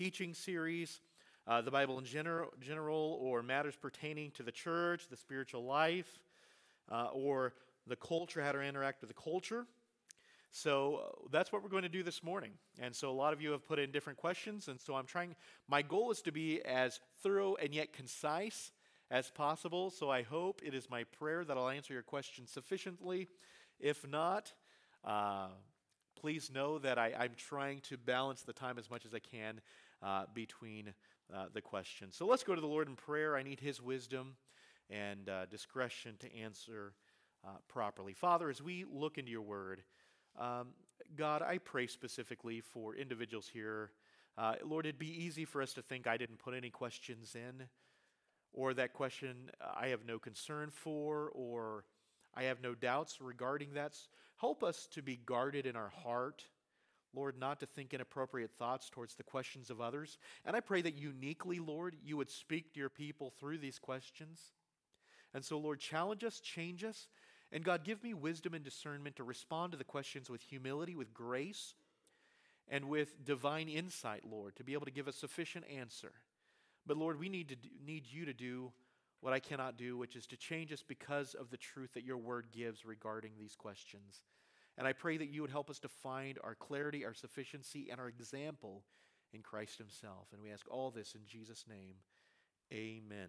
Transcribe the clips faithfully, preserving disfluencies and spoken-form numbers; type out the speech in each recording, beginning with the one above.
teaching series, uh, the Bible in general, general, or matters pertaining to the church, the spiritual life, uh, or the culture, how to interact with the culture. So uh, that's what we're going to do this morning. And so a lot of you have put in different questions, and so I'm trying, my goal is to be as thorough and yet concise as possible. So I hope, it is my prayer that I'll answer your questions sufficiently. If not, uh, please know that I, I'm trying to balance the time as much as I can uh, between uh, the questions. So let's go to the Lord in prayer. I need His wisdom and uh, discretion to answer uh, properly. Father, as we look into your word, um, God, I pray specifically for individuals here. Uh, Lord, it'd be easy for us to think I didn't put any questions in, or that question I have no concern for, or I have no doubts regarding that. Help us to be guarded in our heart, Lord, not to think inappropriate thoughts towards the questions of others. And I pray that uniquely, Lord, you would speak to your people through these questions. And so, Lord, challenge us, change us, and God, give me wisdom and discernment to respond to the questions with humility, with grace, and with divine insight, Lord, to be able to give a sufficient answer. But Lord, we need to do, need you to do what I cannot do, which is to change us because of the truth that your word gives regarding these questions. And I pray that you would help us to find our clarity, our sufficiency, and our example in Christ himself. And we ask all this in Jesus' name. Amen.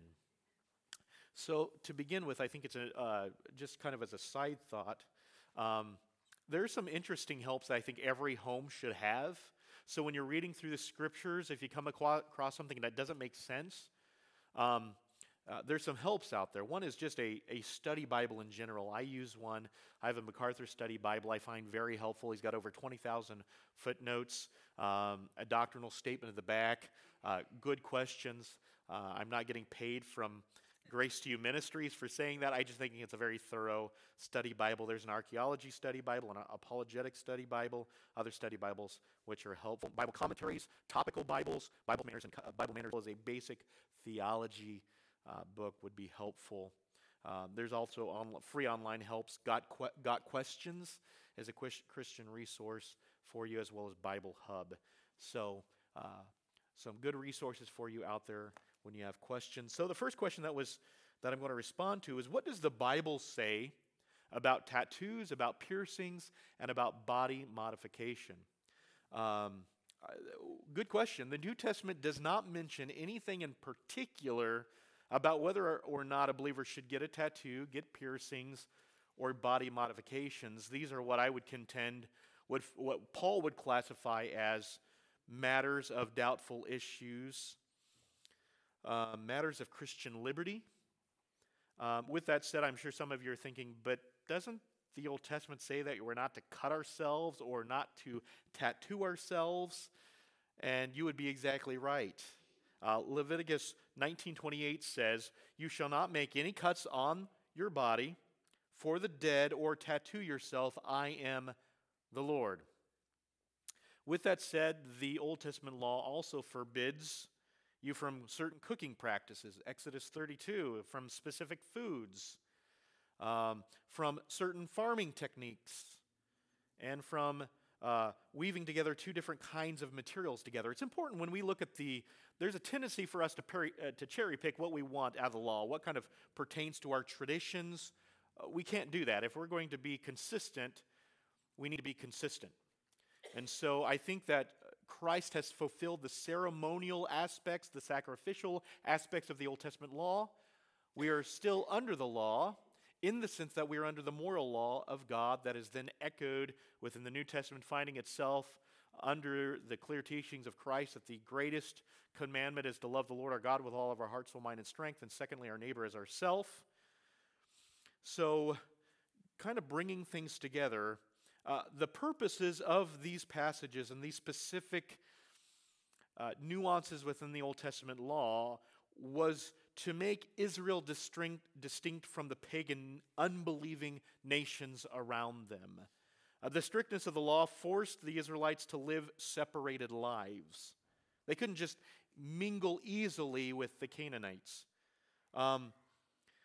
So to begin with, I think it's a, uh, just kind of as a side thought, um, there are some interesting helps that I think every home should have. So when you're reading through the scriptures, if you come across something that doesn't make sense, um, uh, there's some helps out there. One is just a, a study Bible in general. I use one. I have a MacArthur Study Bible I find very helpful. He's got over twenty thousand footnotes, um, a doctrinal statement at the back, uh, good questions. Uh, I'm not getting paid from Grace to You Ministries for saying that. I just think it's a very thorough study Bible. There's an archaeology study Bible, an apologetic study Bible, other study Bibles which are helpful. Bible commentaries, topical Bibles, Bible Manners, and uh, Bible Manners as a basic theology uh, book would be helpful. Um, there's also on, free online helps. Got que- Got Questions is a Christian resource for you, as well as Bible Hub. So uh, some good resources for you out there when you have questions. So the first question that was that I'm going to respond to is, what does the Bible say about tattoos, about piercings, and about body modification? Um, good question. The New Testament does not mention anything in particular about whether or not a believer should get a tattoo, get piercings, or body modifications. These are what I would contend, what, what Paul would classify as matters of doubtful issues, Uh, matters of Christian liberty. Um, with that said, I'm sure some of you are thinking, but doesn't the Old Testament say that we're not to cut ourselves or not to tattoo ourselves? And you would be exactly right. Uh, Leviticus nineteen twenty-eight says, "You shall not make any cuts on your body for the dead or tattoo yourself. I am the Lord." With that said, the Old Testament law also forbids you from certain cooking practices, Exodus thirty-two, from specific foods, um, from certain farming techniques, and from uh, weaving together two different kinds of materials together. It's important when we look at the, there's a tendency for us to, peri, uh, to cherry pick what we want out of the law, what kind of pertains to our traditions. Uh, we can't do that. If we're going to be consistent, we need to be consistent. And so I think that Christ has fulfilled the ceremonial aspects, the sacrificial aspects of the Old Testament law. We are still under the law in the sense that we are under the moral law of God that is then echoed within the New Testament, finding itself under the clear teachings of Christ that the greatest commandment is to love the Lord our God with all of our heart, soul, mind, and strength, and secondly, our neighbor as ourself. So, kind of bringing things together, Uh, the purposes of these passages and these specific uh, nuances within the Old Testament law was to make Israel distinct, distinct from the pagan, unbelieving nations around them. Uh, the strictness of the law forced the Israelites to live separated lives. They couldn't just mingle easily with the Canaanites. Um,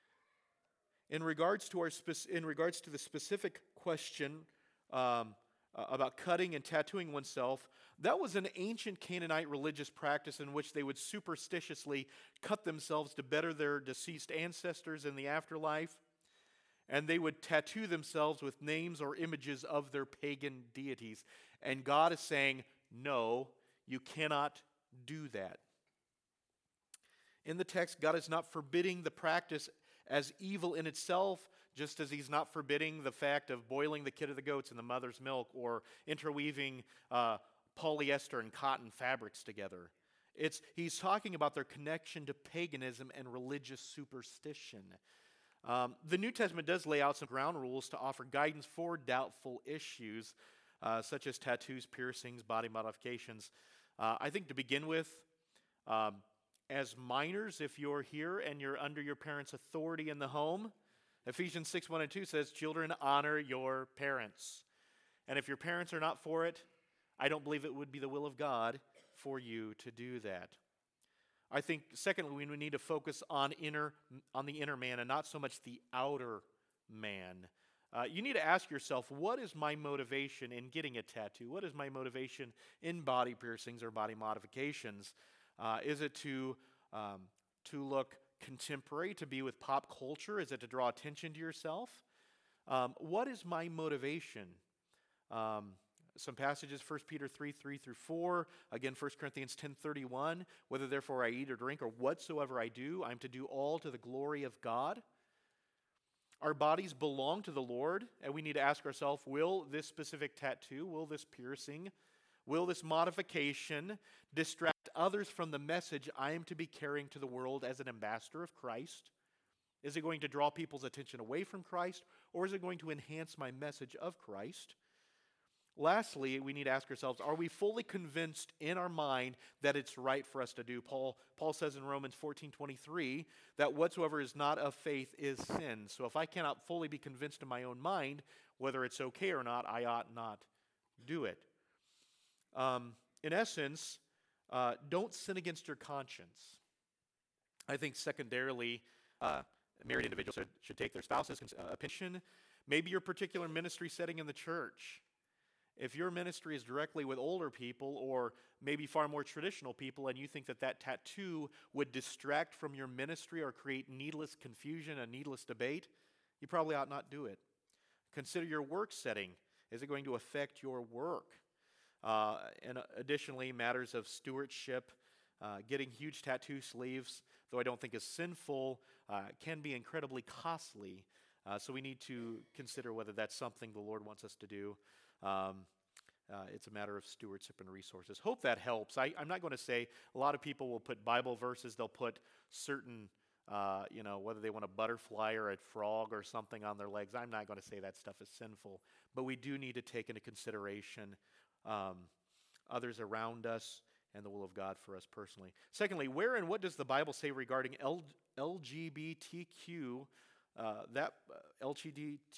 in regards to our spe- in regards to the specific question, Um, uh, about cutting and tattooing oneself, that was an ancient Canaanite religious practice in which they would superstitiously cut themselves to better their deceased ancestors in the afterlife, and they would tattoo themselves with names or images of their pagan deities. And God is saying, no, you cannot do that. In the text, God is not forbidding the practice as evil in itself, just as he's not forbidding the fact of boiling the kid of the goats in the mother's milk or interweaving uh, polyester and cotton fabrics together. It's, he's talking about their connection to paganism and religious superstition. Um, the New Testament does lay out some ground rules to offer guidance for doubtful issues, uh, such as tattoos, piercings, body modifications. Uh, I think to begin with, um, as minors, if you're here and you're under your parents' authority in the home, Ephesians six, one and two says, children, honor your parents. And if your parents are not for it, I don't believe it would be the will of God for you to do that. I think, secondly, we need to focus on inner, on the inner man and not so much the outer man. Uh, you need to ask yourself, what is my motivation in getting a tattoo? What is my motivation in body piercings or body modifications? Uh, is it to um, to look contemporary, to be with pop culture? Is it to draw attention to yourself? Um, what is my motivation? Um, some passages, First Peter three, three through four. Again, First Corinthians ten, thirty-one. Whether therefore I eat or drink or whatsoever I do, I am to do all to the glory of God. Our bodies belong to the Lord, and we need to ask ourselves, will this specific tattoo, will this piercing, will this modification distract others from the message I am to be carrying to the world as an ambassador of Christ? Is it going to draw people's attention away from Christ, or is it going to enhance my message of Christ? Lastly, we need to ask ourselves, are we fully convinced in our mind that it's right for us to do? Paul, Paul says in Romans fourteen twenty-three that whatsoever is not of faith is sin. So if I cannot fully be convinced in my own mind whether it's okay or not, I ought not do it. Um, in essence, uh, don't sin against your conscience. I think secondarily, uh, married individuals should, should take their spouse's uh, opinion. Maybe your particular ministry setting in the church. If your ministry is directly with older people or maybe far more traditional people and you think that that tattoo would distract from your ministry or create needless confusion and needless debate, you probably ought not do it. Consider your work setting. Is it going to affect your work? Uh, and additionally, matters of stewardship, uh, getting huge tattoo sleeves, though I don't think is sinful, uh, can be incredibly costly. Uh, so we need to consider whether that's something the Lord wants us to do. Um, uh, it's a matter of stewardship and resources. Hope that helps. I, I'm not going to say, a lot of people will put Bible verses, they'll put certain, uh, you know, whether they want a butterfly or a frog or something on their legs. I'm not going to say that stuff is sinful. But we do need to take into consideration um, others around us and the will of God for us personally. Secondly, where and what does the Bible say regarding L- L G B T Q, uh, that uh, L G B T,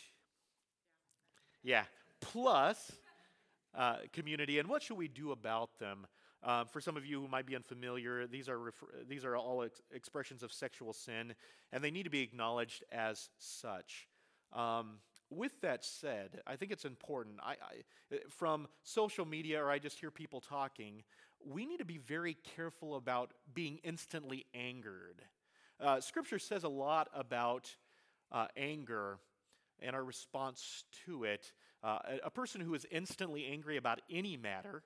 yeah, plus uh, community, and what should we do about them? Um, for some of you who might be unfamiliar, these are refer- these are all ex- expressions of sexual sin, and they need to be acknowledged as such. Um, with that said, I think it's important. I, I, from social media, or I just hear people talking, we need to be very careful about being instantly angered. Uh, Scripture says a lot about uh, anger and our response to it. Uh, a, a person who is instantly angry about any matter,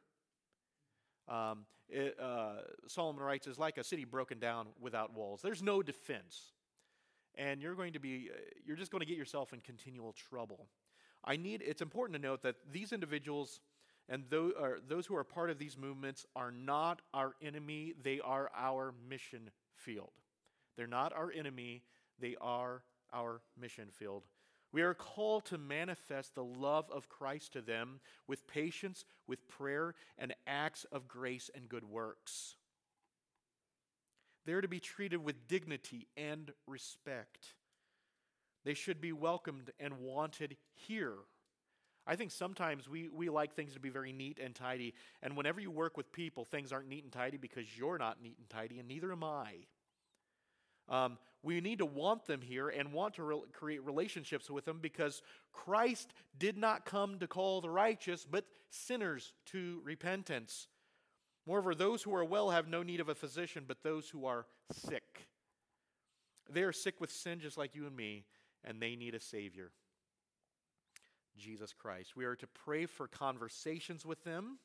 um, it, uh, Solomon writes, is like a city broken down without walls. There's no defense. And you're going to be, you're just going to get yourself in continual trouble. I need, it's important to note that these individuals and those, or those who are part of these movements are not our enemy. They are our mission field. They're not our enemy. They are our mission field. We are called to manifest the love of Christ to them with patience, with prayer, and acts of grace and good works. They're to be treated with dignity and respect. They should be welcomed and wanted here. I think sometimes we, we like things to be very neat and tidy, and whenever you work with people, things aren't neat and tidy because you're not neat and tidy, and neither am I. Um, we need to want them here and want to re- create relationships with them because Christ did not come to call the righteous, but sinners to repentance. Moreover, those who are well have no need of a physician, but those who are sick. They are sick with sin just like you and me, and they need a Savior, Jesus Christ. We are to pray for conversations with them,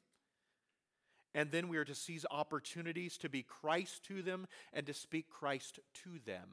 and then we are to seize opportunities to be Christ to them and to speak Christ to them.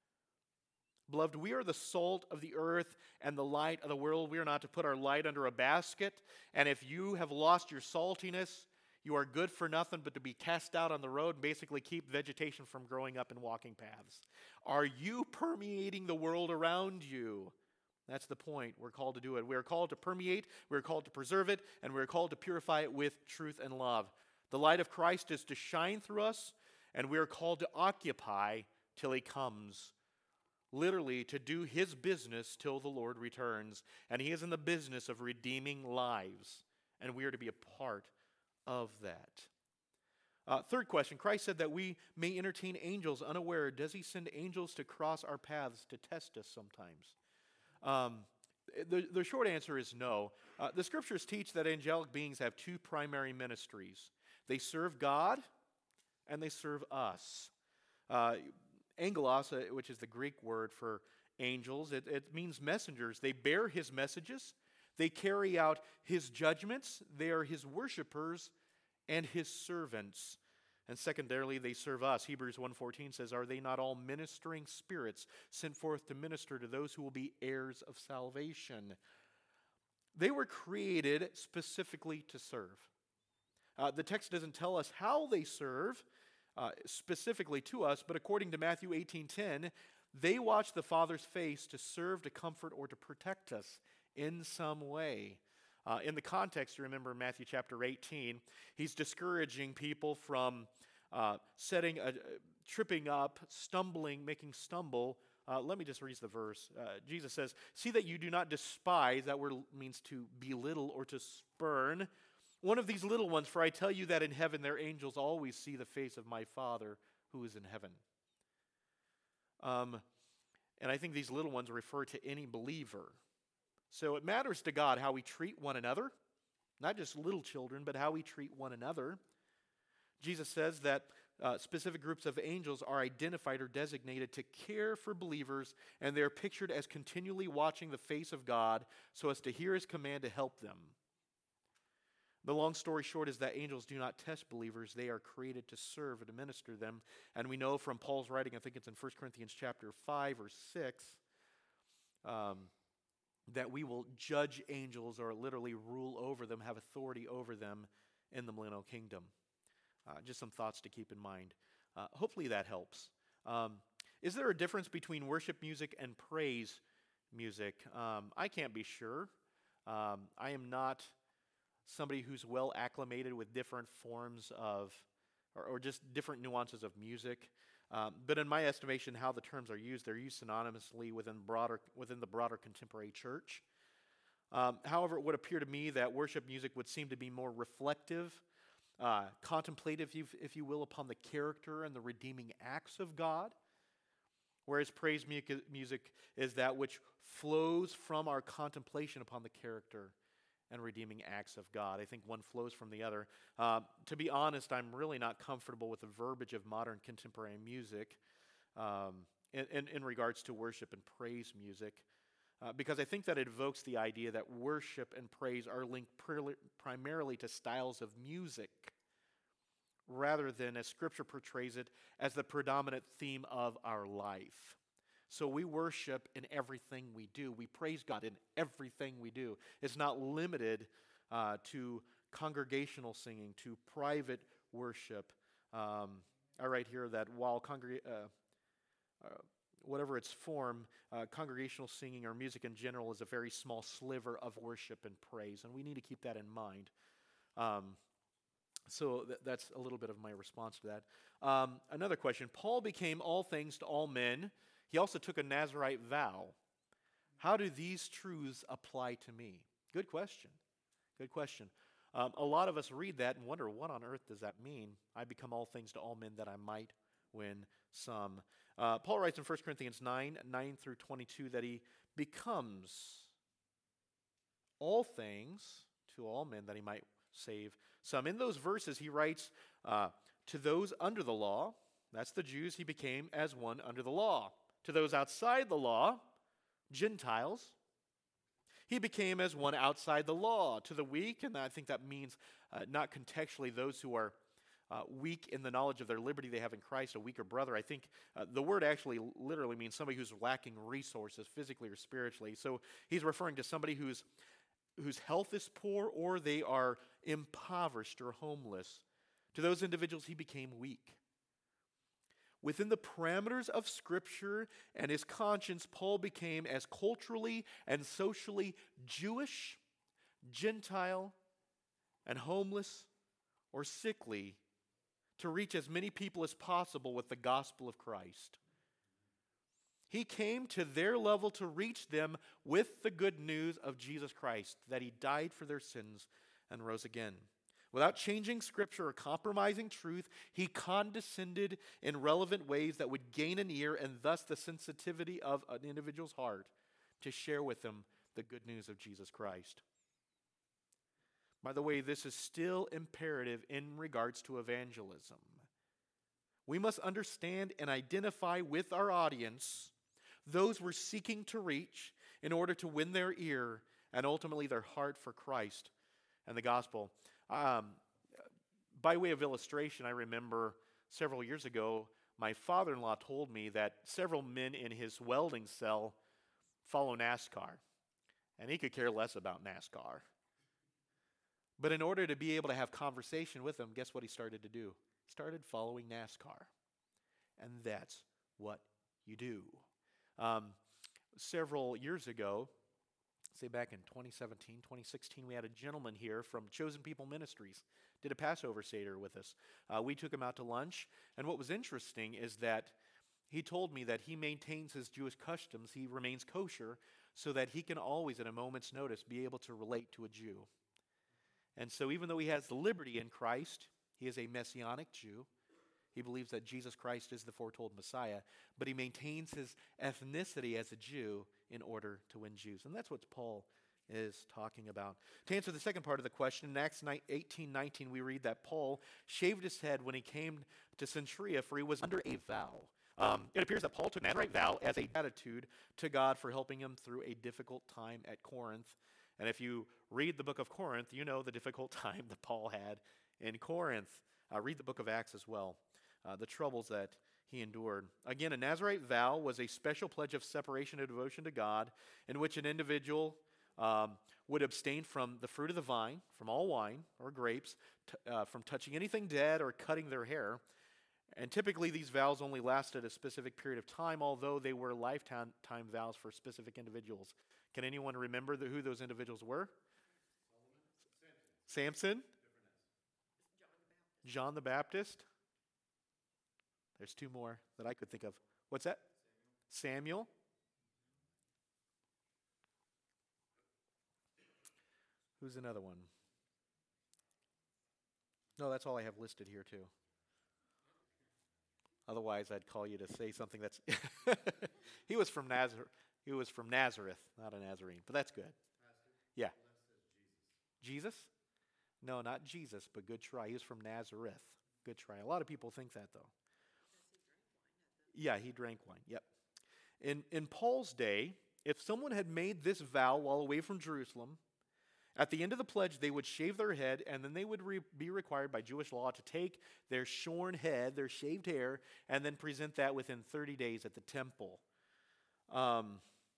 Beloved, we are the salt of the earth and the light of the world. We are not to put our light under a basket, and if you have lost your saltiness, you are good for nothing but to be cast out on the road and basically keep vegetation from growing up and walking paths. Are you permeating the world around you? That's the point. We're called to do it. We are called to permeate, we are called to preserve it, and we are called to purify it with truth and love. The light of Christ is to shine through us, and we are called to occupy till He comes. Literally, to do His business till the Lord returns. And He is in the business of redeeming lives, and we are to be a part of that. Uh, third question, Christ said that we may entertain angels unaware. Does He send angels to cross our paths to test us sometimes? Um, the, the short answer is no. Uh, the Scriptures teach that angelic beings have two primary ministries. They serve God and they serve us. Uh, angelos, uh, which is the Greek word for angels, it, it means messengers. They bear His messages. They carry out His judgments. They are His worshipers and His servants. And secondarily, they serve us. Hebrews one fourteen says, "Are they not all ministering spirits sent forth to minister to those who will be heirs of salvation?" They were created specifically to serve. Uh, the text doesn't tell us how they serve uh, specifically to us, but according to Matthew eighteen ten, they watch the Father's face to serve, to comfort, or to protect us in some way. Uh, in the context, you remember Matthew chapter eighteen, He's discouraging people from uh, setting, a, uh, tripping up, stumbling, making stumble. Uh, let me just read the verse. Uh, Jesus says, "See that you do not despise," that word means to belittle or to spurn, "one of these little ones, for I tell you that in heaven their angels always see the face of my Father who is in heaven." Um, and I think these little ones refer to any believer. So it matters to God how we treat one another, not just little children, but how we treat one another. Jesus says that uh, specific groups of angels are identified or designated to care for believers, and they are pictured as continually watching the face of God so as to hear His command to help them. The long story short is that angels do not test believers. They are created to serve and to minister them. And we know from Paul's writing, I think it's in First Corinthians chapter five or six, um, that we will judge angels or literally rule over them, have authority over them in the millennial kingdom. Uh, just some thoughts to keep in mind. Uh, hopefully that helps. Um, is there a difference between worship music and praise music? Um, I can't be sure. Um, I am not somebody who's well acclimated with different forms of, or, or just different nuances of music. Um, but in my estimation, how the terms are used, they're used synonymously within broader within the broader contemporary church. Um, however, it would appear to me that worship music would seem to be more reflective, uh, contemplative, if you, if you will, upon the character and the redeeming acts of God, whereas praise mu- music is that which flows from our contemplation upon the character and redeeming acts of God. I think one flows from the other. Uh, to be honest, I'm really not comfortable with the verbiage of modern contemporary music um, in, in, in regards to worship and praise music, uh, because I think that it evokes the idea that worship and praise are linked pr- primarily to styles of music, rather than, as Scripture portrays it, as the predominant theme of our life. So we worship in everything we do. We praise God in everything we do. It's not limited uh, to congregational singing, to private worship. Um, I write here that while congreg- uh, uh, whatever its form, uh, congregational singing or music in general is a very small sliver of worship and praise, and we need to keep that in mind. Um, so th- that's a little bit of my response to that. Um, another question. Paul became all things to all men. He also took a Nazirite vow. How do these truths apply to me? Good question. Good question. Um, a lot of us read that and wonder, what on earth does that mean? I become all things to all men that I might win some. Uh, Paul writes in First Corinthians nine, nine through twenty-two that he becomes all things to all men that he might save some. In those verses, he writes, uh, to those under the law, that's the Jews, he became as one under the law. To those outside the law, Gentiles, he became as one outside the law. To the weak, and I think that means uh, not contextually those who are uh, weak in the knowledge of their liberty they have in Christ, a weaker brother. I think uh, the word actually literally means somebody who's lacking resources physically or spiritually. So he's referring to somebody who's whose health is poor or they are impoverished or homeless. To those individuals, he became weak. Within the parameters of Scripture and his conscience, Paul became as culturally and socially Jewish, Gentile, and homeless or sickly to reach as many people as possible with the gospel of Christ. He came to their level to reach them with the good news of Jesus Christ, that he died for their sins and rose again. Without changing Scripture or compromising truth, he condescended in relevant ways that would gain an ear and thus the sensitivity of an individual's heart to share with them the good news of Jesus Christ. By the way, this is still imperative in regards to evangelism. We must understand and identify with our audience those we're seeking to reach in order to win their ear and ultimately their heart for Christ and the gospel. Um, by way of illustration, I remember several years ago, my father-in-law told me that several men in his welding cell follow NASCAR, and he could care less about NASCAR. But in order to be able to have conversation with them, guess what he started to do? He started following NASCAR, and that's what you do. Um, several years ago, say back in twenty seventeen, twenty sixteen, we had a gentleman here from Chosen People Ministries, did a Passover Seder with us. Uh, we took him out to lunch, and what was interesting is that he told me that he maintains his Jewish customs, he remains kosher, so that he can always, at a moment's notice, be able to relate to a Jew. And so even though he has the liberty in Christ, he is a Messianic Jew. He believes that Jesus Christ is the foretold Messiah, but he maintains his ethnicity as a Jew in order to win Jews. And that's what Paul is talking about. To answer the second part of the question, in Acts eighteen nineteen, we read that Paul shaved his head when he came to Cenchrea, for he was under a vow. Um, it appears that Paul took an Nazarite vow as a gratitude to God for helping him through a difficult time at Corinth. And if you read the book of Corinth, you know the difficult time that Paul had in Corinth. Uh, read the book of Acts as well. Uh, the troubles that he endured. Again, a Nazarite vow was a special pledge of separation and devotion to God in which an individual um, would abstain from the fruit of the vine, from all wine or grapes, t- uh, from touching anything dead or cutting their hair. And typically these vows only lasted a specific period of time, although they were lifetime time vows for specific individuals. Can anyone remember the, who those individuals were? Samson. Samson? John the Baptist. There's two more that I could think of. What's that? Samuel. Samuel. Who's another one? No, that's all I have listed here too. Otherwise, I'd call you to say something that's... he was from Nazareth. He was from Nazareth, not a Nazarene, but that's good. Pastor, yeah. Jesus? Jesus? No, not Jesus, but good try. He was from Nazareth. Good try. A lot of people think that, though. Yeah, he drank wine. Yep. In in Paul's day, if someone had made this vow while away from Jerusalem, at the end of the pledge, they would shave their head, and then they would re- be required by Jewish law to take their shorn head, their shaved hair, and then present that within thirty days at the temple. Um,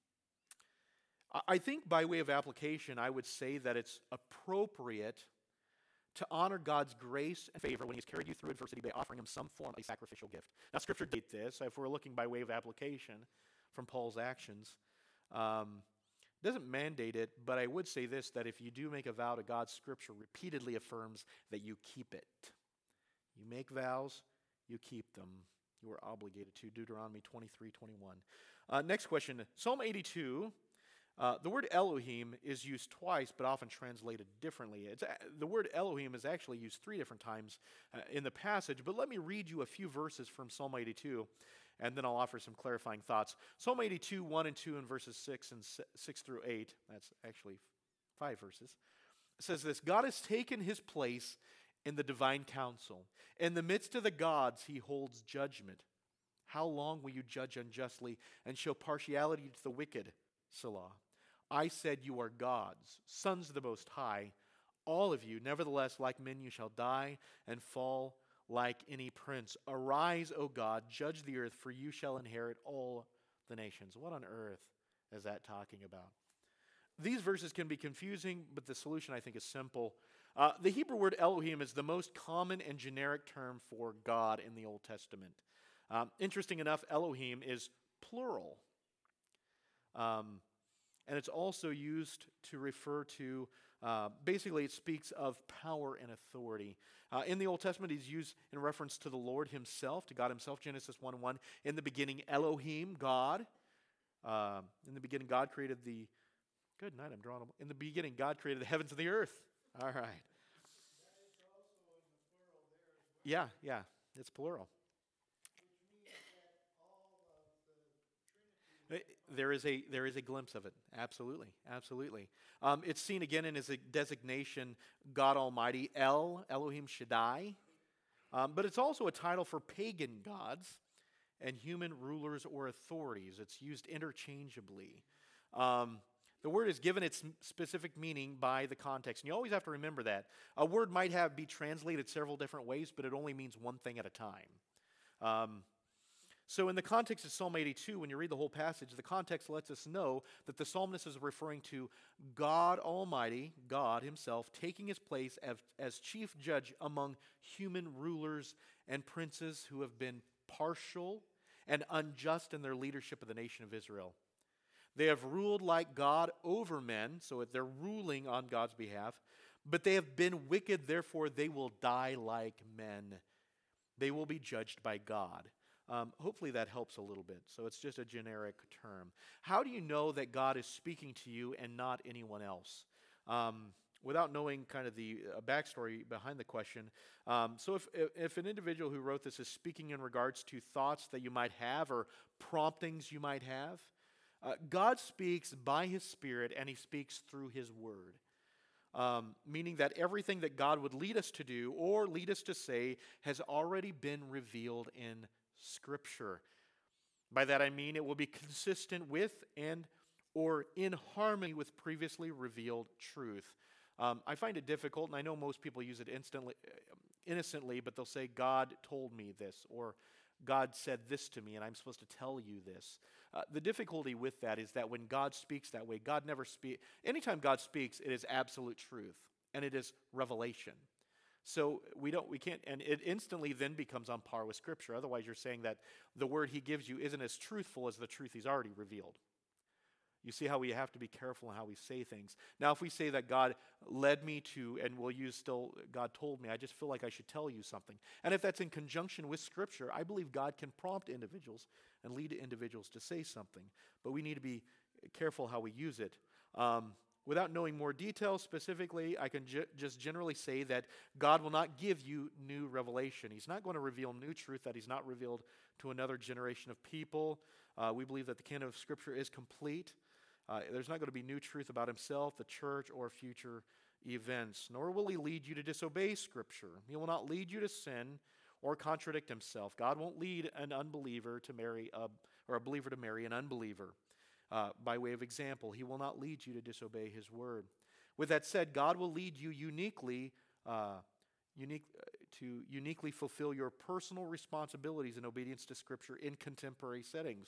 I think by way of application, I would say that it's appropriate to honor God's grace and favor when he's carried you through adversity by offering him some form of a sacrificial gift. Now, Scripture did this. If we're looking by way of application from Paul's actions, um, doesn't mandate it, but I would say this, that if you do make a vow to God, Scripture repeatedly affirms that you keep it. You make vows, you keep them. You are obligated to. Deuteronomy twenty-three twenty-one. Uh, next question. Psalm eighty-two Uh, the word Elohim is used twice, but often translated differently. It's, the word Elohim is actually used three different times uh, in the passage, but let me read you a few verses from Psalm eighty-two, and then I'll offer some clarifying thoughts. Psalm eighty-two, one and two, and verses six and six through eight. That's actually five verses. It says this: God has taken his place in the divine council. In the midst of the gods, he holds judgment. How long will you judge unjustly and show partiality to the wicked? Selah. I said you are gods, sons of the Most High, all of you. Nevertheless, like men you shall die and fall like any prince. Arise, O God, judge the earth, for you shall inherit all the nations. What on earth is that talking about? These verses can be confusing, but the solution, I think, is simple. Uh, the Hebrew word Elohim is the most common and generic term for God in the Old Testament. Um, interesting enough, Elohim is plural. Um, and it's also used to refer to, uh, basically it speaks of power and authority. Uh, in the Old Testament, he's used in reference to the Lord himself, to God himself, Genesis one one. In the beginning, Elohim, God. Uh, in the beginning, God created the, good night, I'm drawing, in the beginning, God created the heavens and the earth. All right. Yeah, yeah, it's plural. There is a there is a glimpse of it. Absolutely, absolutely. Um, it's seen again in his designation, God Almighty, El, Elohim Shaddai. Um, but it's also a title for pagan gods and human rulers or authorities. It's used interchangeably. Um, the word is given its specific meaning by the context. And you always have to remember that. A word might have be translated several different ways, but it only means one thing at a time. Um, So in the context of Psalm eighty-two, when you read the whole passage, the context lets us know that the psalmist is referring to God Almighty, God himself, taking his place as, as chief judge among human rulers and princes who have been partial and unjust in their leadership of the nation of Israel. They have ruled like God over men, so they're ruling on God's behalf, but they have been wicked, therefore they will die like men. They will be judged by God. Um, hopefully that helps a little bit. So it's just a generic term. How do you know that God is speaking to you and not anyone else? Um, without knowing kind of the uh, backstory behind the question, um, so if, if an individual who wrote this is speaking in regards to thoughts that you might have or promptings you might have, uh, God speaks by his Spirit and he speaks through his word. Um, meaning that everything that God would lead us to do or lead us to say has already been revealed in Scripture. By that I mean it will be consistent with and or in harmony with previously revealed truth. Um, I find it difficult, and I know most people use it instantly, innocently, but they'll say, God told me this, or God said this to me, and I'm supposed to tell you this. Uh, the difficulty with that is that when God speaks that way, God never speaks. Anytime God speaks, it is absolute truth, and it is revelation. So we don't, we can't, and it instantly then becomes on par with Scripture. Otherwise, you're saying that the word he gives you isn't as truthful as the truth he's already revealed. You see how we have to be careful in how we say things. Now, if we say that God led me to, and we'll use still, God told me, I just feel like I should tell you something. And if that's in conjunction with Scripture, I believe God can prompt individuals and lead individuals to say something. But we need to be careful how we use it. Um, Without knowing more details specifically, I can ju- just generally say that God will not give you new revelation. He's not going to reveal new truth that he's not revealed to another generation of people. Uh, we believe that the canon of Scripture is complete. Uh, there's not going to be new truth about himself, the church, or future events. Nor will he lead you to disobey Scripture. He will not lead you to sin or contradict himself. God won't lead an unbeliever to marry a, or a believer to marry an unbeliever. Uh, by way of example, he will not lead you to disobey his word. With that said, God will lead you uniquely, uh, unique, uh, to uniquely fulfill your personal responsibilities in obedience to Scripture in contemporary settings,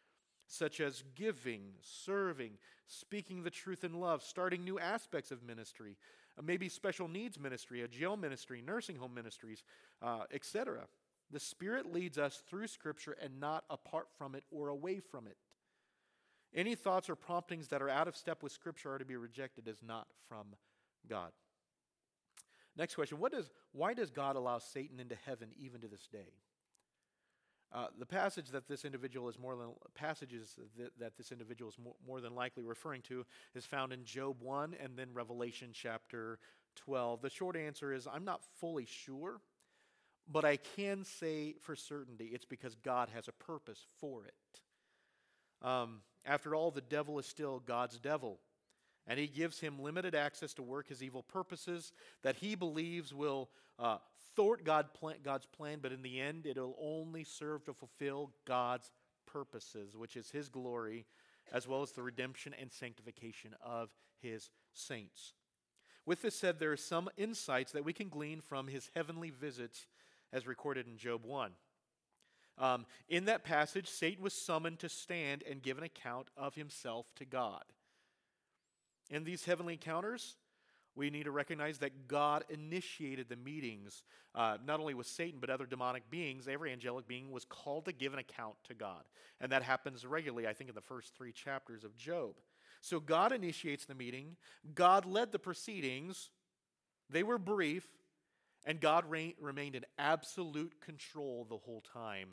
such as giving, serving, speaking the truth in love, starting new aspects of ministry, uh, maybe special needs ministry, a jail ministry, nursing home ministries, uh, et cetera. The Spirit leads us through Scripture and not apart from it or away from it. Any thoughts or promptings that are out of step with Scripture are to be rejected as not from God. Next question, what does, why does God allow Satan into heaven even to this day? Uh, the passage that this individual is more than passages that, that this individual is more, more than likely referring to is found in Job one and then Revelation chapter twelve. The short answer is I'm not fully sure, but I can say for certainty it's because God has a purpose for it. Um, after all, the devil is still God's devil, and he gives him limited access to work his evil purposes that he believes will uh, thwart God plan, God's plan, but in the end, it'll only serve to fulfill God's purposes, which is his glory, as well as the redemption and sanctification of his saints. With this said, there are some insights that we can glean from his heavenly visits as recorded in Job one. Um, in that passage, Satan was summoned to stand and give an account of himself to God. In these heavenly encounters, we need to recognize that God initiated the meetings, uh, not only with Satan, but other demonic beings. Every angelic being was called to give an account to God. And that happens regularly, I think, in the first three chapters of Job. So God initiates the meeting. God led the proceedings. They were brief. And God re- remained in absolute control the whole time.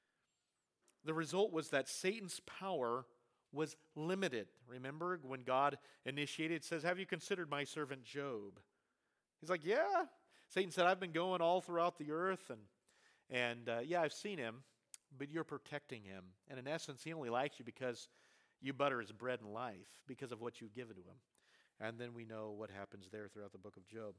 The result was that Satan's power was limited. Remember when God initiated, it says, have you considered my servant Job? He's like, yeah. Satan said, I've been going all throughout the earth, and, and uh, yeah, I've seen him, but you're protecting him. And in essence, he only likes you because you butter his bread in life, because of what you've given to him. And then we know what happens there throughout the book of Job.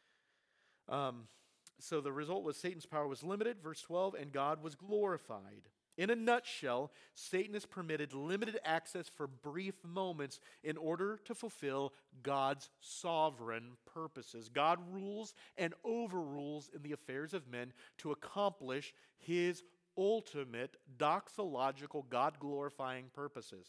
Um, so the result was Satan's power was limited, verse twelve, and God was glorified. In a nutshell, Satan is permitted limited access for brief moments in order to fulfill God's sovereign purposes. God rules and overrules in the affairs of men to accomplish his ultimate doxological, God-glorifying purposes.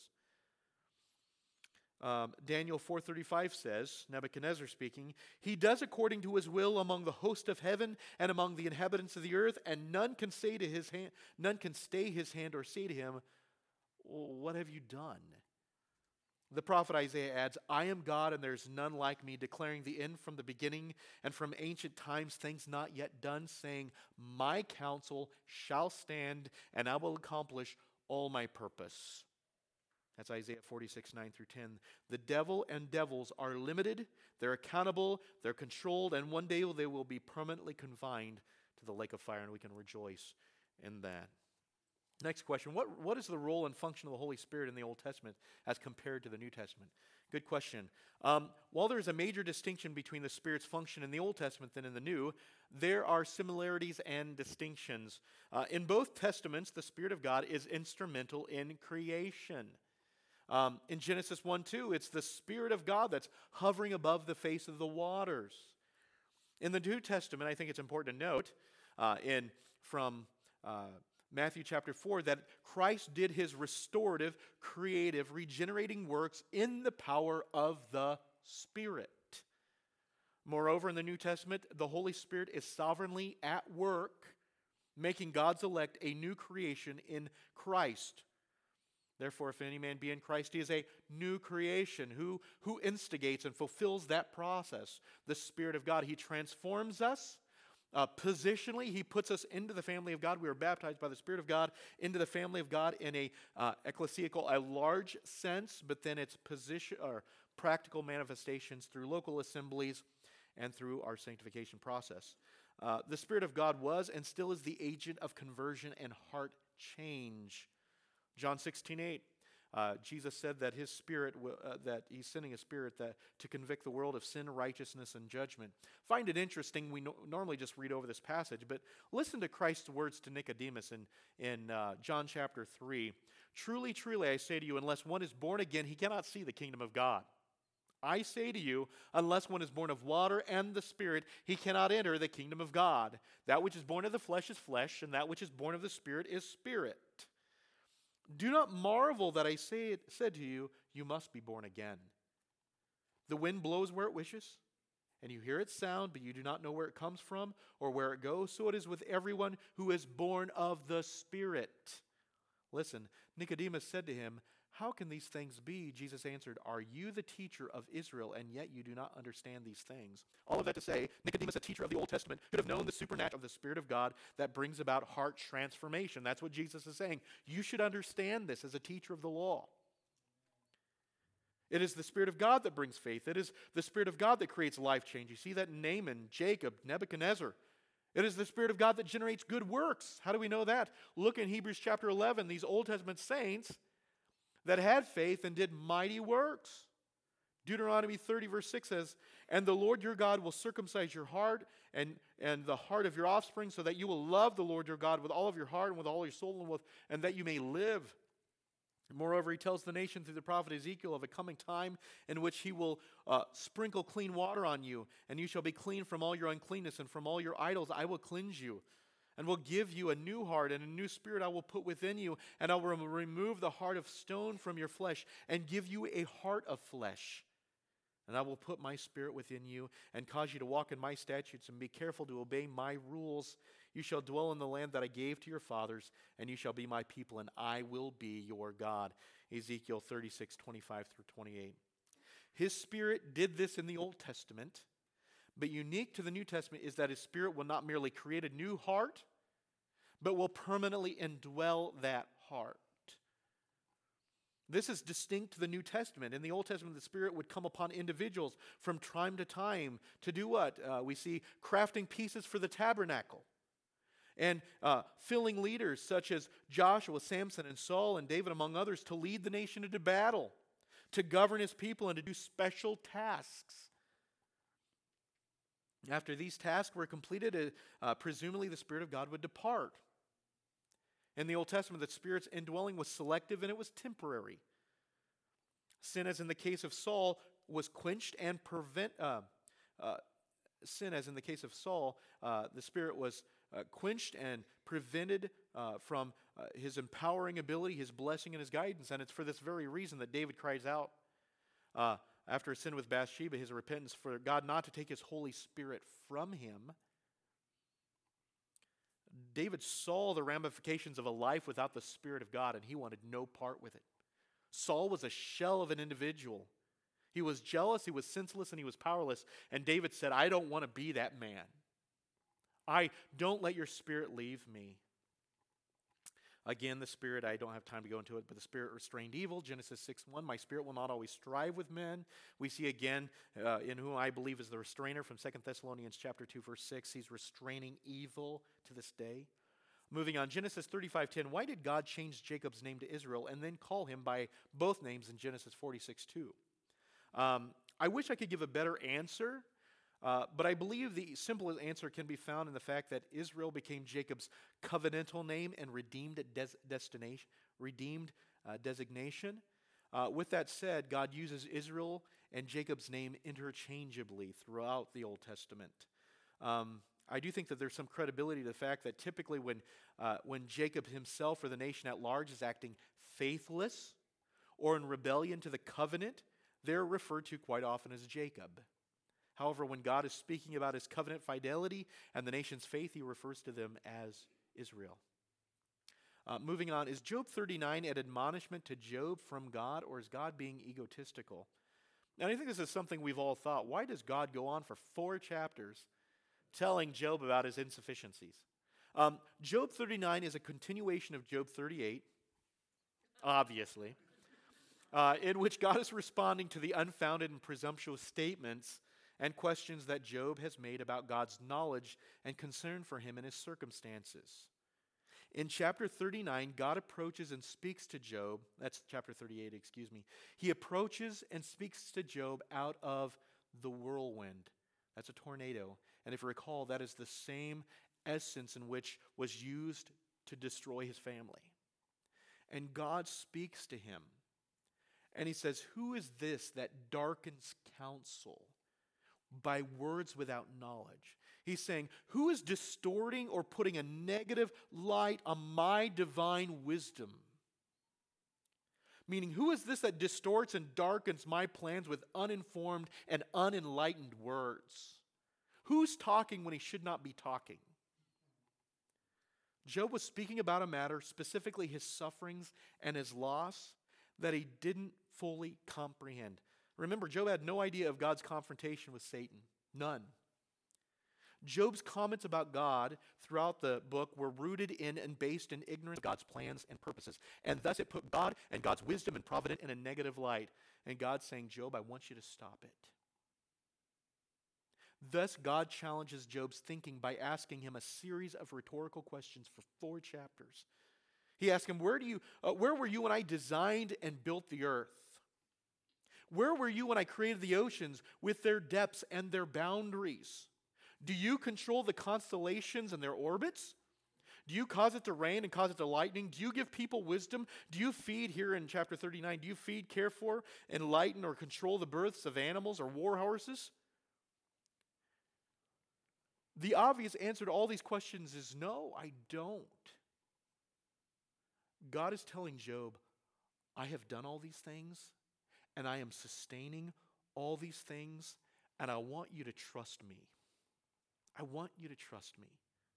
Um, Daniel four thirty-five says, Nebuchadnezzar speaking, he does according to his will among the host of heaven and among the inhabitants of the earth, and none can say to his hand, none can stay his hand or say to him, what have you done? The prophet Isaiah adds, I am God and there's none like me, declaring the end from the beginning and from ancient times things not yet done, saying, my counsel shall stand and I will accomplish all my purpose. That's Isaiah forty-six, nine through ten. The devil and devils are limited, they're accountable, they're controlled, and one day they will be permanently confined to the lake of fire, and we can rejoice in that. Next question, what, what is the role and function of the Holy Spirit in the Old Testament as compared to the New Testament? Good question. Um, while there is a major distinction between the Spirit's function in the Old Testament than in the New, there are similarities and distinctions. Uh, in both Testaments, the Spirit of God is instrumental in creation. Um, in Genesis one two, it's the Spirit of God that's hovering above the face of the waters. In the New Testament, I think it's important to note uh, in from uh, Matthew chapter four that Christ did his restorative, creative, regenerating works in the power of the Spirit. Moreover, in the New Testament, the Holy Spirit is sovereignly at work, making God's elect a new creation in Christ. Therefore, if any man be in Christ, he is a new creation. Who, who instigates and fulfills that process? The Spirit of God. He transforms us. Uh, positionally, he puts us into the family of God. We are baptized by the Spirit of God into the family of God in a uh, ecclesiastical, a large sense, but then its position or practical manifestations through local assemblies and through our sanctification process. Uh, the Spirit of God was and still is the agent of conversion and heart change. John sixteen eight, uh, Jesus said that his spirit, will, uh, that he's sending a spirit that, to convict the world of sin, righteousness, and judgment. Find it interesting, we no, normally just read over this passage, but listen to Christ's words to Nicodemus in, in uh, John chapter three. Truly, truly, I say to you, unless one is born again, he cannot see the kingdom of God. I say to you, unless one is born of water and the Spirit, he cannot enter the kingdom of God. That which is born of the flesh is flesh, and that which is born of the Spirit is spirit. Do not marvel that I say it, said to you, you must be born again. The wind blows where it wishes, and you hear its sound, but you do not know where it comes from or where it goes. So it is with everyone who is born of the Spirit. Listen, Nicodemus said to him, "How can these things be?" Jesus answered, "Are you the teacher of Israel, and yet you do not understand these things?" All of that to say, Nicodemus, a teacher of the Old Testament, could have known the supernatural of the Spirit of God that brings about heart transformation. That's what Jesus is saying. You should understand this as a teacher of the law. It is the Spirit of God that brings faith. It is the Spirit of God that creates life change. You see that in Naaman, Jacob, Nebuchadnezzar. It is the Spirit of God that generates good works. How do we know that? Look in Hebrews chapter eleven, these Old Testament saints that had faith and did mighty works. Deuteronomy thirty verse six says, "And the Lord your God will circumcise your heart and, and the heart of your offspring, so that you will love the Lord your God with all of your heart and with all your soul, and, with, and that you may live." Moreover, he tells the nation through the prophet Ezekiel of a coming time in which he will uh, sprinkle clean water on you, and you shall be clean from all your uncleanness, and from all your idols I will cleanse you, and will give you a new heart, and a new spirit I will put within you, and I will remove the heart of stone from your flesh, and give you a heart of flesh. And I will put my spirit within you, and cause you to walk in my statutes, and be careful to obey my rules. You shall dwell in the land that I gave to your fathers, and you shall be my people, and I will be your God. Ezekiel thirty-six, twenty-five through twenty-eight. His Spirit did this in the Old Testament, but unique to the New Testament is that His Spirit will not merely create a new heart, but will permanently indwell that heart. This is distinct to the New Testament. In the Old Testament, the Spirit would come upon individuals from time to time to do what? Uh, we see crafting pieces for the tabernacle. And uh, filling leaders such as Joshua, Samson, and Saul, and David, among others, to lead the nation into battle, to govern his people, and to do special tasks. After these tasks were completed, uh, presumably the Spirit of God would depart. In the Old Testament, the Spirit's indwelling was selective and it was temporary. Sin, as in the case of Saul, was quenched and prevent. Uh, uh, sin, as in the case of Saul, uh, the Spirit was uh, quenched and prevented uh, from uh, his empowering ability, his blessing, and his guidance. And it's for this very reason that David cries out uh, after a sin with Bathsheba, his repentance, for God not to take His Holy Spirit from him. David saw the ramifications of a life without the Spirit of God, and he wanted no part with it. Saul was a shell of an individual. He was jealous, he was senseless, and he was powerless. And David said, "I don't want to be that man. I don't let your Spirit leave me." Again, the Spirit, I don't have time to go into it, but the Spirit restrained evil. Genesis six one, "My spirit will not always strive with men." We see again, uh, in whom I believe is the restrainer from Second Thessalonians chapter two, verse six. He's restraining evil to this day. Moving on, Genesis thirty-five ten, why did God change Jacob's name to Israel and then call him by both names in Genesis forty-six two? Um, I wish I could give a better answer. Uh, but I believe the simplest answer can be found in the fact that Israel became Jacob's covenantal name and redeemed des- destination, redeemed uh, designation. Uh, with that said, God uses Israel and Jacob's name interchangeably throughout the Old Testament. Um, I do think that there's some credibility to the fact that typically when, uh, when Jacob himself or the nation at large is acting faithless or in rebellion to the covenant, they're referred to quite often as Jacob. However, when God is speaking about His covenant fidelity and the nation's faith, He refers to them as Israel. Uh, moving on, is Job thirty-nine an admonishment to Job from God, or is God being egotistical? And I think this is something we've all thought. Why does God go on for four chapters telling Job about his insufficiencies? Um, Job thirty-nine is a continuation of Job thirty-eight, obviously, uh, in which God is responding to the unfounded and presumptuous statements and questions that Job has made about God's knowledge and concern for him and his circumstances. In chapter thirty-nine, God approaches and speaks to Job. That's chapter thirty-eight, excuse me. He approaches and speaks to Job out of the whirlwind. That's a tornado. And if you recall, that is the same essence in which was used to destroy his family. And God speaks to him. And He says, "Who is this that darkens counsel by words without knowledge?" He's saying, who is distorting or putting a negative light on my divine wisdom? Meaning, who is this that distorts and darkens my plans with uninformed and unenlightened words? Who's talking when he should not be talking? Job was speaking about a matter, specifically his sufferings and his loss, that he didn't fully comprehend. Remember, Job had no idea of God's confrontation with Satan. None. Job's comments about God throughout the book were rooted in and based in ignorance of God's plans and purposes. And thus it put God and God's wisdom and providence in a negative light. And God's saying, Job, I want you to stop it. Thus, God challenges Job's thinking by asking him a series of rhetorical questions for four chapters. He asked him, where do you, uh, where were you when I designed and built the earth? Where were you when I created the oceans with their depths and their boundaries? Do you control the constellations and their orbits? Do you cause it to rain and cause it to lightning? Do you give people wisdom? Do you feed, here in chapter thirty-nine, do you feed, care for, enlighten, or control the births of animals or war horses? The obvious answer to all these questions is no, I don't. God is telling Job, I have done all these things, and I am sustaining all these things, and I want you to trust me. I want you to trust me.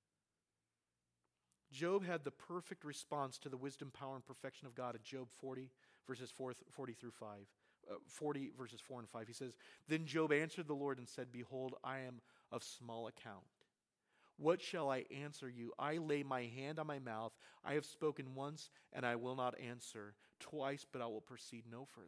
Job had the perfect response to the wisdom, power, and perfection of God in Job forty, verses four, forty through five. Uh, forty, verses four and five. He says, Then Job answered the Lord and said, Behold, I am of small account. What shall I answer you? I lay my hand on my mouth. I have spoken once, and I will not answer. Twice, but I will proceed no further.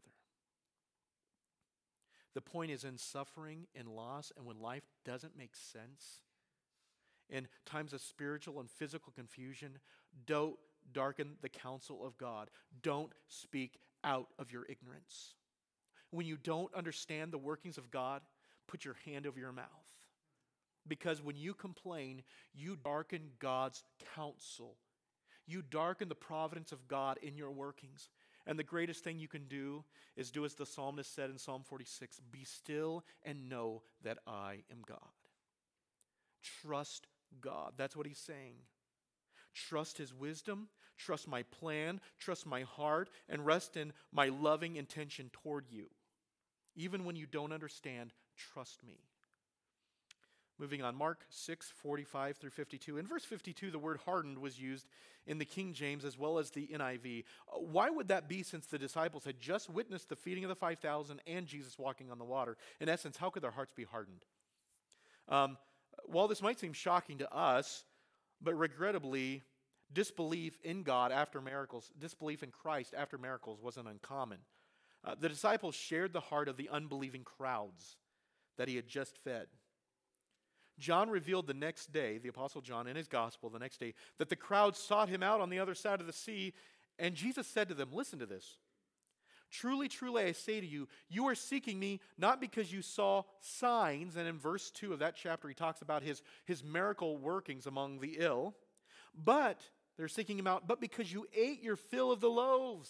The point is, in suffering, in loss, and when life doesn't make sense, in times of spiritual and physical confusion, don't darken the counsel of God. Don't speak out of your ignorance. When you don't understand the workings of God, put your hand over your mouth. Because when you complain, you darken God's counsel. You darken the providence of God in your workings. And the greatest thing you can do is do as the psalmist said in Psalm forty-six, Be still and know that I am God. Trust God. That's what he's saying. Trust his wisdom, trust my plan, trust my heart, and rest in my loving intention toward you. Even when you don't understand, trust me. Moving on, Mark six, forty-five through fifty-two. In verse fifty-two, the word hardened was used in the King James as well as the N I V. Why would that be, since the disciples had just witnessed the feeding of the five thousand and Jesus walking on the water? In essence, how could their hearts be hardened? Um, while this might seem shocking to us, but regrettably, disbelief in God after miracles, disbelief in Christ after miracles wasn't uncommon. Uh, the disciples shared the heart of the unbelieving crowds that he had just fed. John revealed the next day, the Apostle John in his gospel the next day, that the crowd sought him out on the other side of the sea, and Jesus said to them, listen to this, Truly, truly, I say to you, you are seeking me not because you saw signs, and in verse two of that chapter he talks about his, his miracle workings among the ill, but they're seeking him out, but because you ate your fill of the loaves.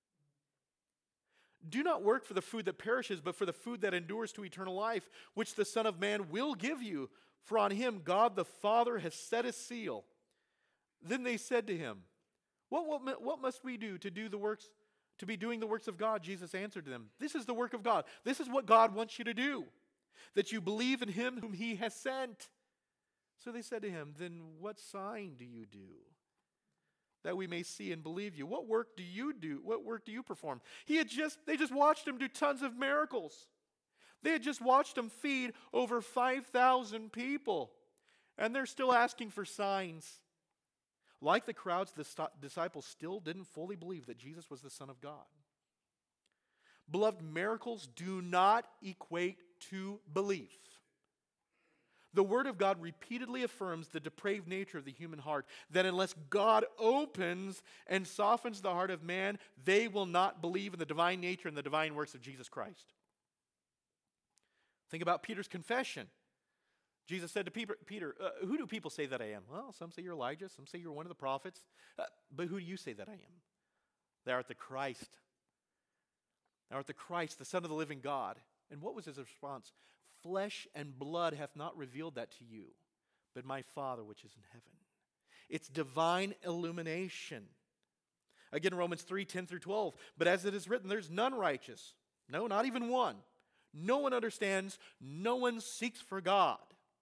Do not work for the food that perishes, but for the food that endures to eternal life, which the Son of Man will give you. For on him God the Father has set his seal. Then they said to him, what, what, what must we do to do the works, to be doing the works of God? Jesus answered them, This is the work of God. This is what God wants you to do, that you believe in him whom he has sent. So they said to him, Then what sign do you do, that we may see and believe you? What work do you do? What work do you perform? He had just, they just watched him do tons of miracles. They had just watched him feed over five thousand people. And they're still asking for signs. Like the crowds, the st- disciples still didn't fully believe that Jesus was the Son of God. Beloved, miracles do not equate to belief. The Word of God repeatedly affirms the depraved nature of the human heart, that unless God opens and softens the heart of man, they will not believe in the divine nature and the divine works of Jesus Christ. Think about Peter's confession. Jesus said to Peter, Peter uh, who do people say that I am? Well, some say you're Elijah, some say you're one of the prophets, uh, but who do you say that I am? Thou art the Christ. Thou art the Christ, the Son of the living God. And what was his response? Flesh and blood hath not revealed that to you, but my Father which is in heaven. It's divine illumination. Again, Romans three, ten through twelve. But as it is written, there's none righteous. No, not even one. No one understands. No one seeks for God.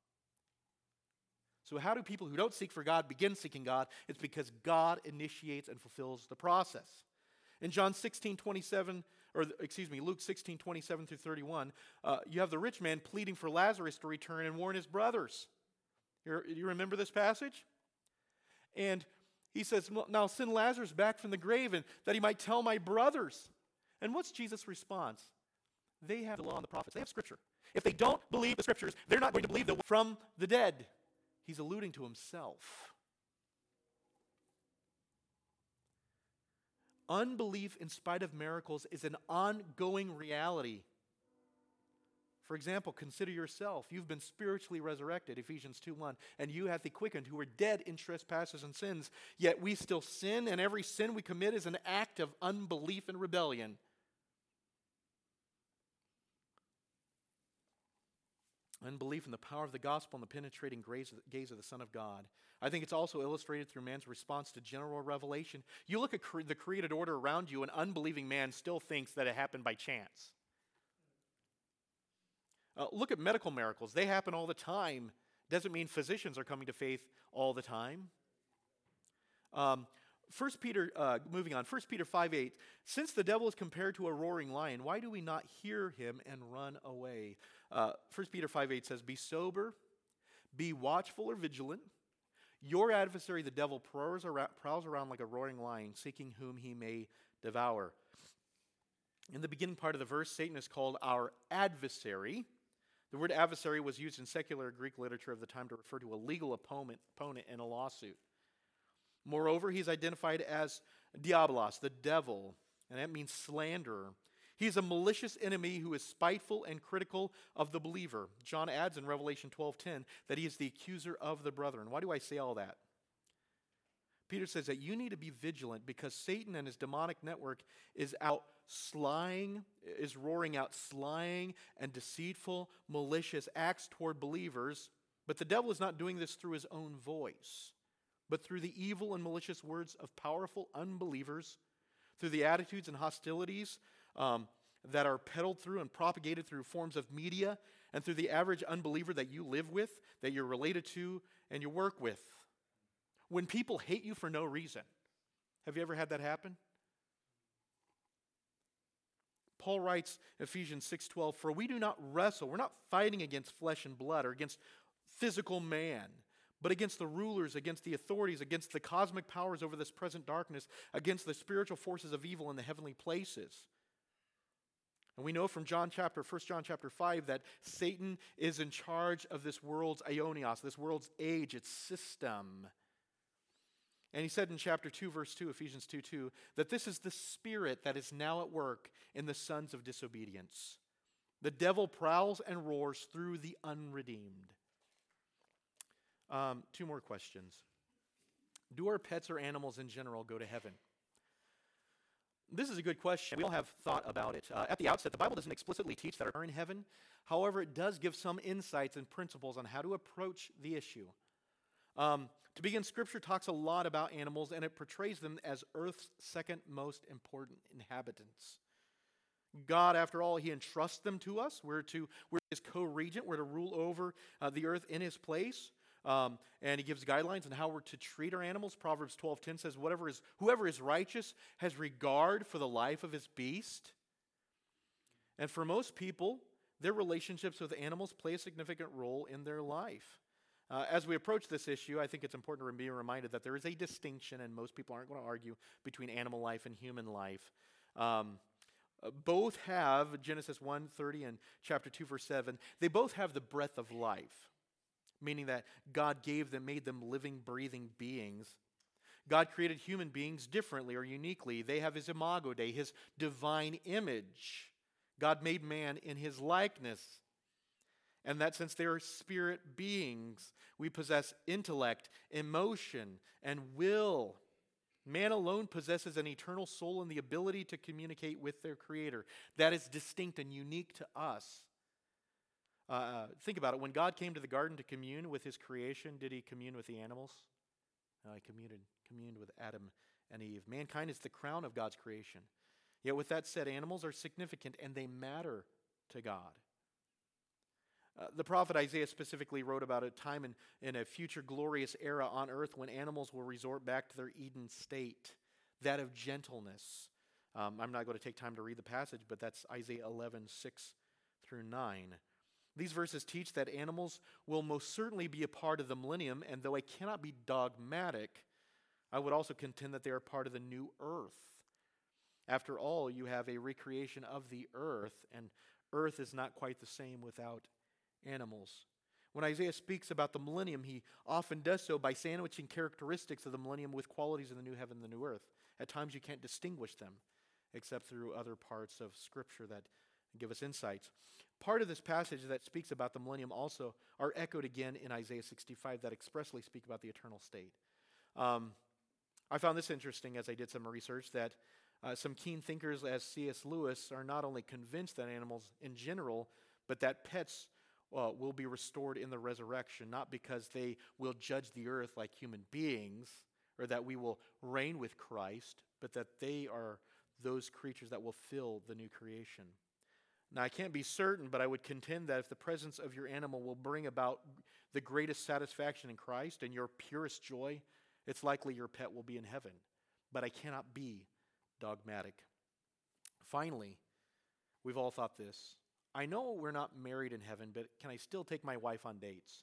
So how do people who don't seek for God begin seeking God? It's because God initiates and fulfills the process. In John sixteen twenty-seven, or excuse me, Luke sixteen twenty-seven through thirty-one, uh, you have the rich man pleading for Lazarus to return and warn his brothers. You're, you remember this passage? And he says, now send Lazarus back from the grave and that he might tell my brothers. And what's Jesus' response? They have the law and the prophets. They have Scripture. If they don't believe the Scriptures, they're not going to believe the from the dead. He's alluding to himself. Unbelief in spite of miracles is an ongoing reality. For example, consider yourself. You've been spiritually resurrected, Ephesians two one, and you hath he quickened, who were dead in trespasses and sins. Yet we still sin, and every sin we commit is an act of unbelief and rebellion. Unbelief in the power of the gospel and the penetrating gaze of the Son of God. I think it's also illustrated through man's response to general revelation. You look at cre- the created order around you, an unbelieving man still thinks that it happened by chance. Uh, look at medical miracles. They happen all the time. Doesn't mean physicians are coming to faith all the time. Um, First Peter, uh, moving on, First Peter five eight, since the devil is compared to a roaring lion, why do we not hear him and run away? Uh, First Peter five eight says, be sober, be watchful or vigilant. Your adversary, the devil, prowls around, prowls around like a roaring lion, seeking whom he may devour. In the beginning part of the verse, Satan is called our adversary. The word adversary was used in secular Greek literature of the time to refer to a legal opponent, opponent in a lawsuit. Moreover, he's identified as diabolos, the devil, and that means slanderer. He's a malicious enemy who is spiteful and critical of the believer. John adds in Revelation twelve ten that he is the accuser of the brethren. Why do I say all that? Peter says that you need to be vigilant because Satan and his demonic network is out slying, is roaring out slying and deceitful, malicious acts toward believers. But the devil is not doing this through his own voice, but through the evil and malicious words of powerful unbelievers, through the attitudes and hostilities um, that are peddled through and propagated through forms of media, and through the average unbeliever that you live with, that you're related to, and you work with. When people hate you for no reason. Have you ever had that happen? Paul writes, Ephesians six twelve, for we do not wrestle, we're not fighting against flesh and blood or against physical man, but against the rulers, against the authorities, against the cosmic powers over this present darkness, against the spiritual forces of evil in the heavenly places. And we know from John chapter, First John chapter five, that Satan is in charge of this world's aionios, this world's age, its system. And he said in chapter two, verse two, Ephesians two two, that this is the spirit that is now at work in the sons of disobedience. The devil prowls and roars through the unredeemed. Um, two more questions. Do our pets or animals in general go to heaven? This is a good question. We all have thought about it. Uh, at the outset, the Bible doesn't explicitly teach that are in heaven. However, it does give some insights and principles on how to approach the issue. Um, to begin, Scripture talks a lot about animals, and it portrays them as Earth's second most important inhabitants. God, after all, He entrusts them to us. We're to we're His co-regent. We're to rule over uh, the earth in His place. Um, and He gives guidelines on how we're to treat our animals. Proverbs twelve ten says, "Whatever is whoever is righteous has regard for the life of his beast." And for most people, their relationships with animals play a significant role in their life. Uh, as we approach this issue, I think it's important to be reminded that there is a distinction, and most people aren't going to argue, between animal life and human life. Um, uh, both have, Genesis one thirty and chapter two, verse seven, they both have the breath of life, meaning that God gave them, made them living, breathing beings. God created human beings differently or uniquely. They have His imago Dei, His divine image. God made man in His likeness. And that since they are spirit beings, we possess intellect, emotion, and will. Man alone possesses an eternal soul and the ability to communicate with their Creator. That is distinct and unique to us. Uh, think about it. When God came to the garden to commune with His creation, did He commune with the animals? No, He communed, communed with Adam and Eve. Mankind is the crown of God's creation. Yet with that said, animals are significant and they matter to God. Uh, the prophet Isaiah specifically wrote about a time in, in a future glorious era on earth when animals will resort back to their Eden state, that of gentleness. Um, I'm not going to take time to read the passage, but that's Isaiah eleven, six through nine. These verses teach that animals will most certainly be a part of the millennium, and though I cannot be dogmatic, I would also contend that they are part of the new earth. After all, you have a recreation of the earth, and earth is not quite the same without animals. When Isaiah speaks about the millennium, he often does so by sandwiching characteristics of the millennium with qualities of the new heaven and the new earth. At times you can't distinguish them, except through other parts of Scripture that give us insights. Part of this passage that speaks about the millennium also are echoed again in Isaiah sixty-five that expressly speak about the eternal state. Um, I found this interesting as I did some research, that uh, some keen thinkers as C S Lewis are not only convinced that animals in general, but that pets uh, will be restored in the resurrection, not because they will judge the earth like human beings, or that we will reign with Christ, but that they are those creatures that will fill the new creation. Now, I can't be certain, but I would contend that if the presence of your animal will bring about the greatest satisfaction in Christ and your purest joy, it's likely your pet will be in heaven. But I cannot be dogmatic. Finally, we've all thought this. I know we're not married in heaven, but can I still take my wife on dates?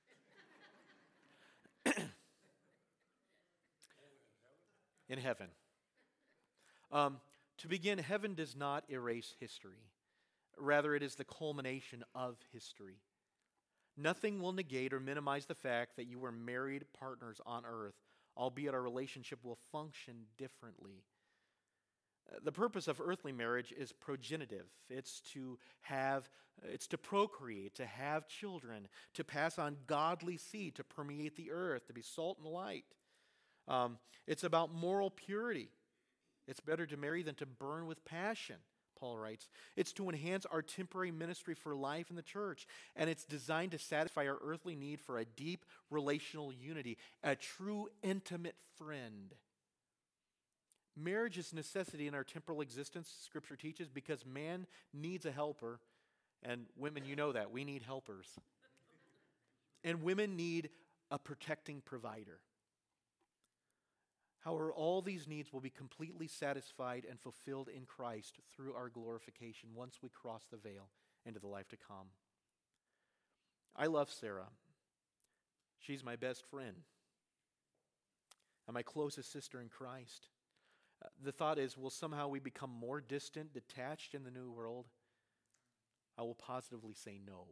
In heaven. Um, to begin, heaven does not erase history. Rather, it is the culmination of history. Nothing will negate or minimize the fact that you were married partners on earth, albeit our relationship will function differently. The purpose of earthly marriage is progenitive. It's to have, it's to procreate, to have children, to pass on godly seed, to permeate the earth, to be salt and light. Um, it's about moral purity. It's better to marry than to burn with passion, Paul writes. It's to enhance our temporary ministry for life in the church, and it's designed to satisfy our earthly need for a deep relational unity, a true intimate friend. Marriage is a necessity in our temporal existence, Scripture teaches, because man needs a helper, and women, you know that, we need helpers. And women need a protecting provider. However, all these needs will be completely satisfied and fulfilled in Christ through our glorification once we cross the veil into the life to come. I love Sarah. She's my best friend and my closest sister in Christ. Uh, the thought is, will somehow we become more distant, detached in the new world? I will positively say no.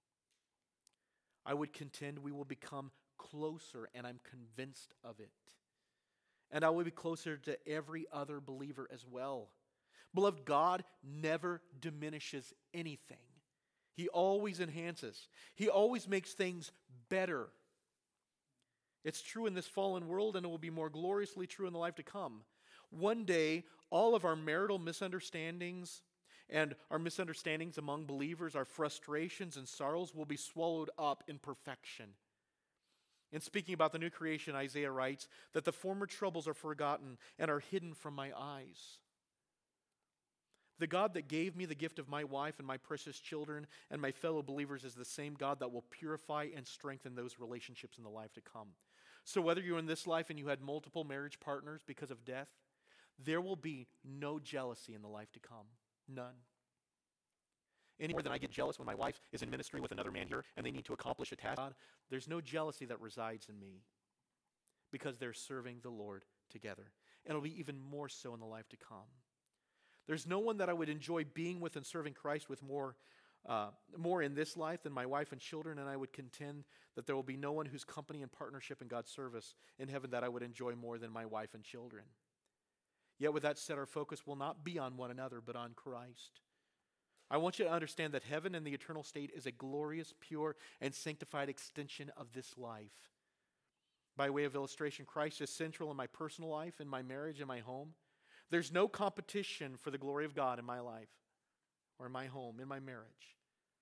I would contend we will become closer, and I'm convinced of it. And I will be closer to every other believer as well. Beloved, God never diminishes anything. He always enhances. He always makes things better. It's true in this fallen world, and it will be more gloriously true in the life to come. One day, all of our marital misunderstandings and our misunderstandings among believers, our frustrations and sorrows will be swallowed up in perfection. In speaking about the new creation, Isaiah writes that the former troubles are forgotten and are hidden from my eyes. The God that gave me the gift of my wife and my precious children and my fellow believers is the same God that will purify and strengthen those relationships in the life to come. So whether you're in this life and you had multiple marriage partners because of death, there will be no jealousy in the life to come. None. Any more than I get jealous when my wife is in ministry with another man here and they need to accomplish a task. God, there's no jealousy that resides in me because they're serving the Lord together. And it'll be even more so in the life to come. There's no one that I would enjoy being with and serving Christ with more, uh, more in this life than my wife and children, and I would contend that there will be no one whose company and partnership in God's service in heaven that I would enjoy more than my wife and children. Yet with that said, our focus will not be on one another, but on Christ. I want you to understand that heaven and the eternal state is a glorious, pure, and sanctified extension of this life. By way of illustration, Christ is central in my personal life, in my marriage, in my home. There's no competition for the glory of God in my life, or in my home, in my marriage.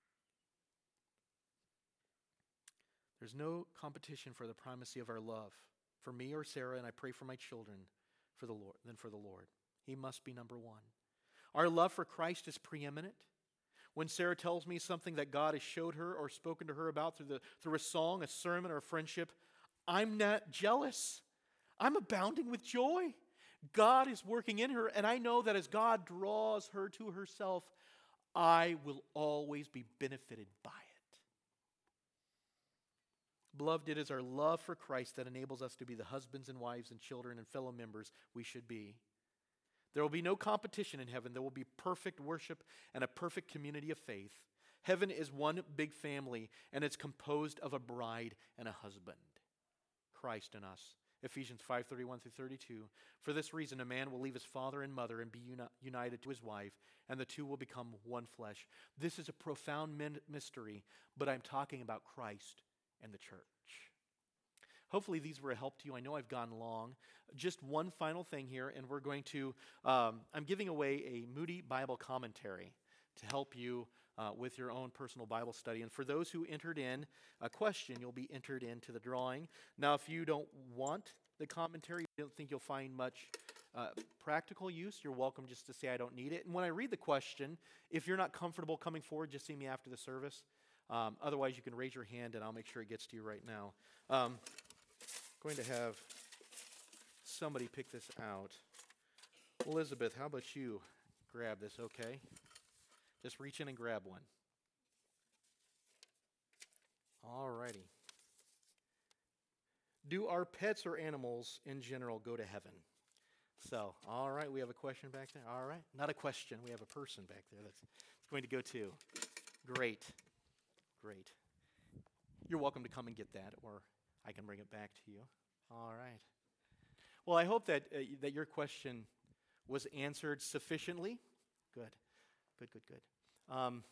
There's no competition for the primacy of our love for me or Sarah, and I pray for my children for the Lord, than for the Lord. He must be number one. Our love for Christ is preeminent. When Sarah tells me something that God has showed her or spoken to her about through, the, through a song, a sermon, or a friendship, I'm not jealous. I'm abounding with joy God is working in her, and I know that as God draws her to herself, I will always be benefited by it. Beloved, it is our love for Christ that enables us to be the husbands and wives and children and fellow members we should be. There will be no competition in heaven. There will be perfect worship and a perfect community of faith. Heaven is one big family, and it's composed of a bride and a husband, Christ in us. Ephesians five thirty-one through thirty-two. For this reason, a man will leave his father and mother and be uni- united to his wife, and the two will become one flesh. This is a profound min- mystery, but I'm talking about Christ and the church. Hopefully these were a help to you. I know I've gone long. Just one final thing here, and we're going to, um, I'm giving away a Moody Bible commentary to help you uh, with your own personal Bible study. And for those who entered in a question, you'll be entered into the drawing. Now, if you don't want the commentary, you don't think you'll find much uh, practical use, you're welcome just to say, I don't need it. And when I read the question, if you're not comfortable coming forward, just see me after the service. Um, otherwise, you can raise your hand, and I'll make sure it gets to you right now. Um, going to have somebody pick this out. Elizabeth, how about you grab this, okay? Just reach in and grab one. All righty. Do our pets or animals in general go to heaven? So, all right, we have a question back there. All right, not a question. We have a person back there that's going to go too. Great, great. You're welcome to come and get that, or I can bring it back to you. All right. Well, I hope that uh, that your question was answered sufficiently. Good, good, good, good. Um,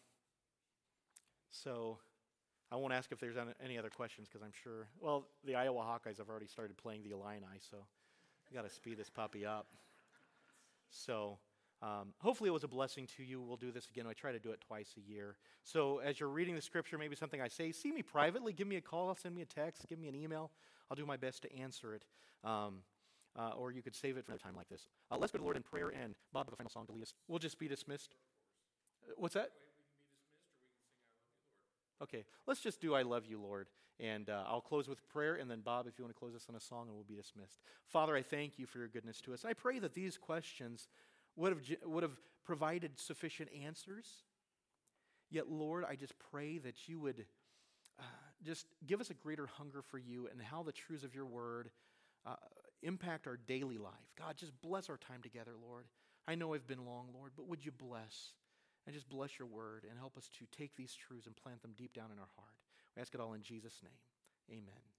so I won't ask if there's any other questions because I'm sure, well, the Iowa Hawkeyes have already started playing the Illini, so we got to speed this puppy up. So um, hopefully it was a blessing to you. We'll do this again. I try to do it twice a year. So as you're reading the scripture, maybe something I say, see me privately, give me a call, send me a text, give me an email. I'll do my best to answer it. Um, uh, or you could save it for a time like this. Uh, let's go to the Lord in prayer, and Bob have a final song to lead us. We'll just be dismissed. Uh, what's that? Okay, let's just do I Love You, Lord. And uh, I'll close with prayer, and then Bob, if you want to close us on a song, and we'll be dismissed. Father, I thank you for your goodness to us. I pray that these questions would have, would have provided sufficient answers. Yet, Lord, I just pray that you would uh, just give us a greater hunger for you and how the truths of your word uh, impact our daily life. God, just bless our time together, Lord. I know I've been long, Lord, but would you bless and just bless your word and help us to take these truths and plant them deep down in our heart. We ask it all in Jesus' name. Amen.